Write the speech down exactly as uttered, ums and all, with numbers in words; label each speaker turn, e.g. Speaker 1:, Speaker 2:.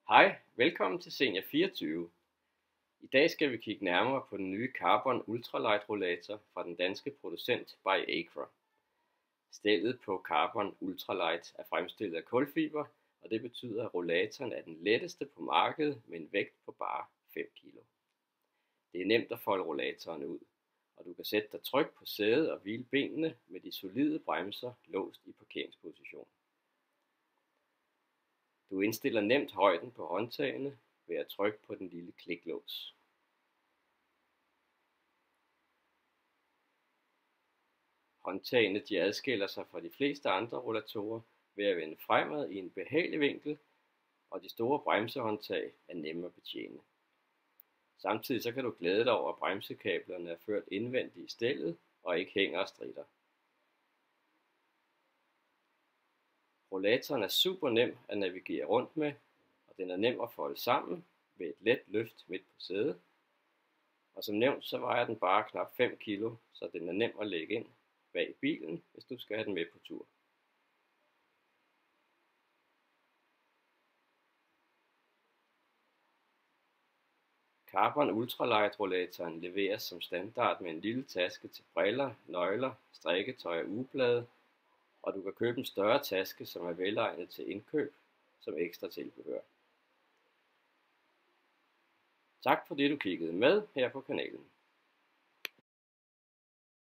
Speaker 1: Hej, velkommen til Senior fireogtyve. I dag skal vi kigge nærmere på den nye Carbon Ultralight rollator fra den danske producent Biacra. Stellet på Carbon Ultralight er fremstillet af kulfiber, og det betyder, at rollatoren er den letteste på markedet med en vægt på bare fem kilo. Det er nemt at folde rollatoren ud, og du kan sætte dig trygt på sædet og hvile benene med de solide bremser låst i parkeringsposition. Du indstiller nemt højden på håndtagene ved at trykke på den lille kliklås. Håndtagene de adskiller sig fra de fleste andre rollatorer ved at vende fremad i en behagelig vinkel, og de store bremsehåndtag er nemme at betjene. Samtidig så kan du glæde dig over, at bremsekablerne er ført indvendigt i stellet og ikke hænger og stritter. Rollatoren er super nem at navigere rundt med, og den er nem at folde sammen ved et let løft midt på sædet. Og som nævnt, så vejer den bare knap fem kilo, så den er nem at lægge ind bag bilen, hvis du skal have den med på tur. Carbon Ultralight rollatoren leveres som standard med en lille taske til briller, nøgler, strikketøj og ugeblade, og du kan købe en større taske, som er velegnet til indkøb som ekstra tilbehør. Tak fordi du kiggede med her på kanalen.